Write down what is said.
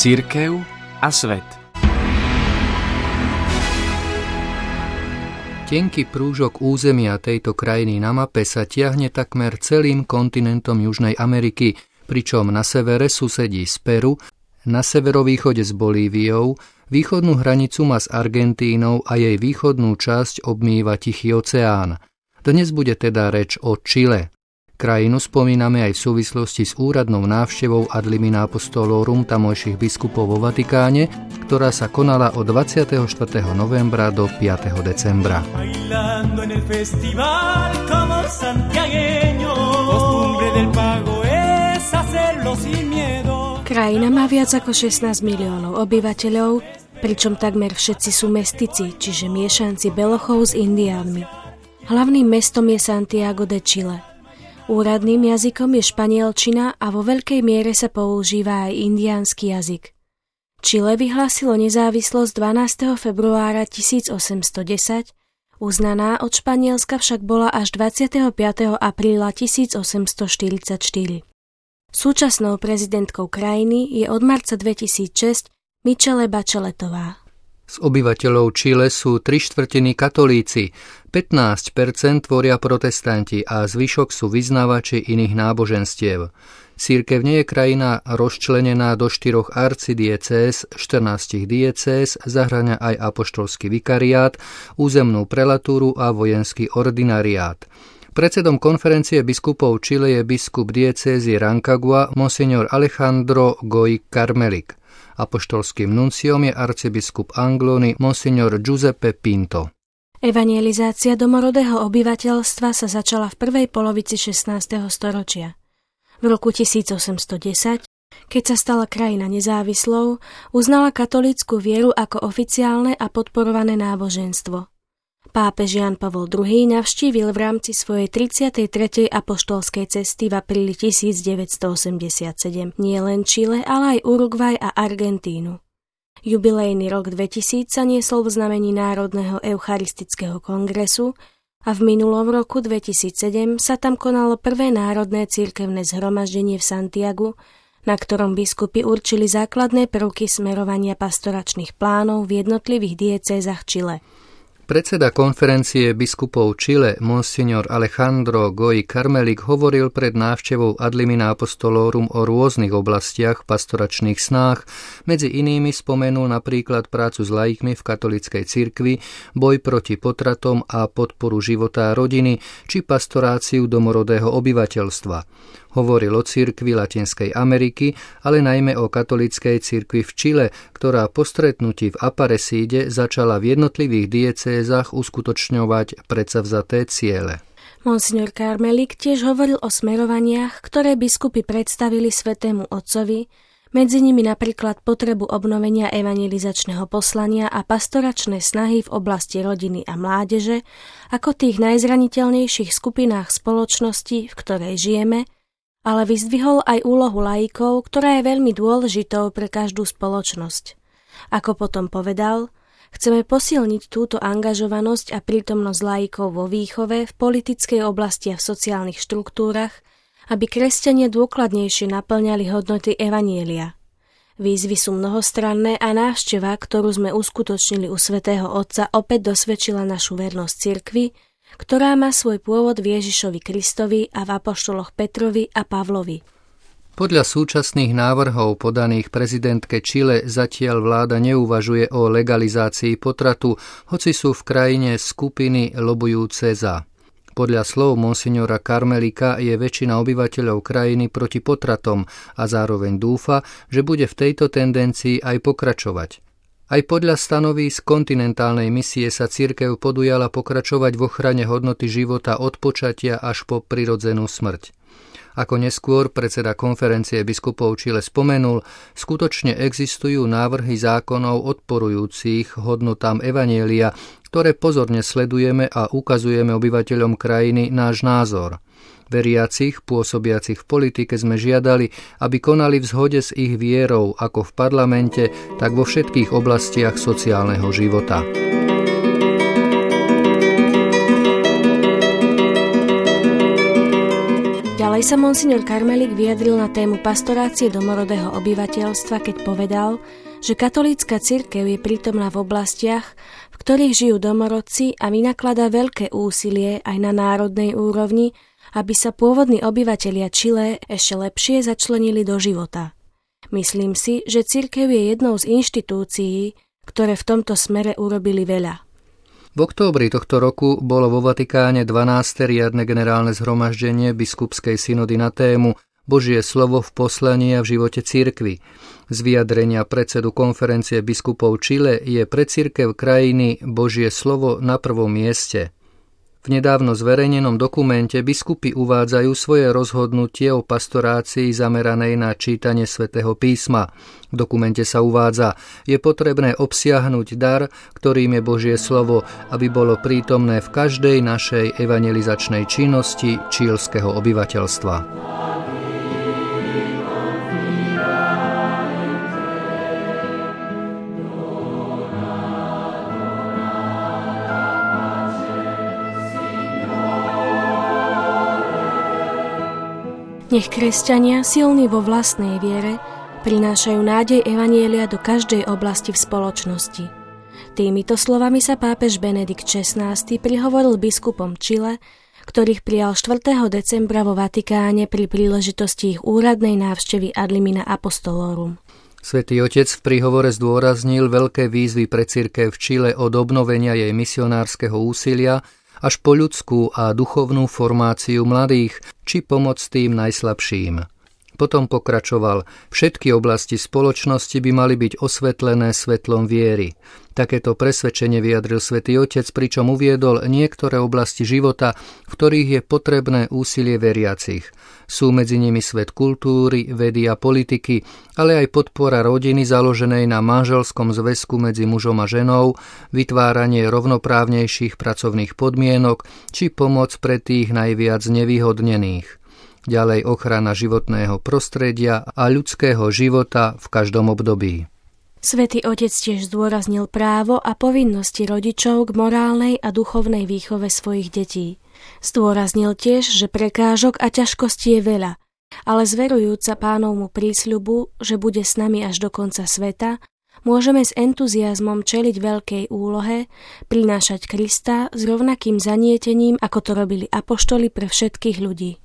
Cirkev a svet. Tenký prúžok územia tejto krajiny na mape sa tiahne takmer celým kontinentom Južnej Ameriky, pričom na severe susedí s Peru, na severovýchode s Bolíviou, východnú hranicu má s Argentínou a jej východnú časť obmýva Tichý oceán. Dnes bude teda reč o Čile. Krajinu spomíname aj v súvislosti s úradnou návštevou Ad limina apostolorum tamojších biskupov vo Vatikáne, ktorá sa konala od 24. novembra do 5. decembra. Krajina má viac ako 16 miliónov obyvateľov, pričom takmer všetci sú mestici, čiže miešanci belochov s indiánmi. Hlavným mestom je Santiago de Chile. Úradným jazykom je španielčina a vo veľkej miere sa používa aj indiánsky jazyk. Čile vyhlásilo nezávislosť 12. februára 1810, uznaná od Španielska však bola až 25. apríla 1844. Súčasnou prezidentkou krajiny je od marca 2006 Michelle Bacheletová. Z obyvateľov Čile sú 3/4 katolíci, 15% tvoria protestanti a zvyšok sú vyznávači iných náboženstiev. Cirkev nie je krajina rozčlenená do 4 arcidiecéz, 14 diecéz, zahŕňa aj apoštolský vikariát, územnú prelatúru a vojenský ordinariát. Predsedom konferencie biskupov Čile je biskup diecézy Rancagua Monsignor Alejandro Goy Carmelik. Apoštolským nunciom je arcibiskup Anglony Monsignor Giuseppe Pinto. Evangelizácia domorodého obyvateľstva sa začala v prvej polovici 16. storočia. V roku 1810, keď sa stala krajina nezávislou, uznala katolícku vieru ako oficiálne a podporované náboženstvo. Pápež Ján Pavol II navštívil v rámci svojej 33. apoštolskej cesty v apríli 1987 nielen Čile, ale aj Uruguay a Argentínu. Jubilejný rok 2000 sa niesol v znamení Národného eucharistického kongresu a v minulom roku 2007 sa tam konalo prvé národné cirkevné zhromaždenie v Santiagu, na ktorom biskupy určili základné prvky smerovania pastoračných plánov v jednotlivých diecézach Čile. Predseda konferencie biskupov Čile, Monsignor Alejandro Goy Carmelik, hovoril pred návštevou Ad limina apostolorum o rôznych oblastiach pastoračných snách. Medzi inými spomenul napríklad prácu s laikmi v katolíckej cirkvi, boj proti potratom a podporu života a rodiny, či pastoráciu domorodého obyvateľstva. Hovoril o cirkvi Latinskej Ameriky, ale najmä o katolíckej cirkvi v Čile, ktorá po stretnutí v Aparecíde začala v jednotlivých diecézach uskutočňovať predsavzaté ciele. Monsignor Carmelik tiež hovoril o smerovaniach, ktoré biskupy predstavili Svätému Otcovi, medzi nimi napríklad potrebu obnovenia evangelizačného poslania a pastoračné snahy v oblasti rodiny a mládeže, ako tých najzraniteľnejších skupinách spoločnosti, v ktorej žijeme, ale vyzdvihol aj úlohu laikov, ktorá je veľmi dôležitou pre každú spoločnosť. Ako potom povedal, chceme posilniť túto angažovanosť a prítomnosť laikov vo výchove, v politickej oblasti a v sociálnych štruktúrach, aby kresťania dôkladnejšie naplňali hodnoty evanjelia. Výzvy sú mnohostranné a návšteva, ktorú sme uskutočnili u Svätého Otca, opäť dosvedčila našu vernosť cirkvi, ktorá má svoj pôvod v Ježišovi Kristovi a v apoštoloch Petrovi a Pavlovi. Podľa súčasných návrhov podaných prezidentke Čile zatiaľ vláda neuvažuje o legalizácii potratu, hoci sú v krajine skupiny lobujúce za. Podľa slov monsignora Carmelika je väčšina obyvateľov krajiny proti potratom a zároveň dúfa, že bude v tejto tendencii aj pokračovať. Aj podľa stanovísk kontinentálnej misie sa cirkev podujala pokračovať v ochrane hodnoty života od počatia až po prirodzenú smrť. Ako neskôr predseda konferencie biskupov Čile spomenul, skutočne existujú návrhy zákonov odporujúcich hodnotám evanjelia, ktoré pozorne sledujeme a ukazujeme obyvateľom krajiny náš názor. Veriacich, pôsobiacich v politike sme žiadali, aby konali v zhode s ich vierou ako v parlamente, tak vo všetkých oblastiach sociálneho života. Ďalej sa monsignor Karmelík vyjadril na tému pastorácie domorodého obyvateľstva, keď povedal, že katolícka cirkev je prítomná v oblastiach, v ktorých žijú domorodci a vynakladá veľké úsilie aj na národnej úrovni, aby sa pôvodní obyvatelia Čile ešte lepšie začlenili do života. Myslím si, že cirkev je jednou z inštitúcií, ktoré v tomto smere urobili veľa. V októbri tohto roku bolo vo Vatikáne 12. riadne generálne zhromaždenie biskupskej synody na tému Božie slovo v poslaní a v živote cirkvi. Z vyjadrenia predsedu konferencie biskupov Čile je pre cirkev krajiny Božie slovo na prvom mieste. V nedávno zverejnenom dokumente biskupy uvádzajú svoje rozhodnutie o pastorácii zameranej na čítanie svätého písma. V dokumente sa uvádza, je potrebné obsiahnuť dar, ktorým je Božie slovo, aby bolo prítomné v každej našej evangelizačnej činnosti čílskeho obyvateľstva. Nech kresťania, silní vo vlastnej viere, prinášajú nádej evanjelia do každej oblasti v spoločnosti. Týmito slovami sa pápež Benedikt XVI prihovoril biskupom Čile, ktorých prijal 4. decembra vo Vatikáne pri príležitosti ich úradnej návštevy Ad limina apostolorum. Svätý Otec v príhovore zdôraznil veľké výzvy pre cirkev v Čile od obnovenia jej misionárskeho úsilia až po ľudskú a duchovnú formáciu mladých, či pomoc tým najslabším. Potom pokračoval, všetky oblasti spoločnosti by mali byť osvetlené svetlom viery. Takéto presvedčenie vyjadril Svätý Otec, pričom uviedol niektoré oblasti života, v ktorých je potrebné úsilie veriacich. Sú medzi nimi svet kultúry, vedy a politiky, ale aj podpora rodiny založenej na manželskom zväzku medzi mužom a ženou, vytváranie rovnoprávnejších pracovných podmienok či pomoc pre tých najviac znevýhodnených. Ďalej ochrana životného prostredia a ľudského života v každom období. Svätý Otec tiež zdôraznil právo a povinnosti rodičov k morálnej a duchovnej výchove svojich detí. Zdôraznil tiež, že prekážok a ťažkostí je veľa, ale zverujúca Pánovmu prísľubu, že bude s nami až do konca sveta, môžeme s entuziazmom čeliť veľkej úlohe, prinášať Krista s rovnakým zanietením, ako to robili apoštoli pre všetkých ľudí.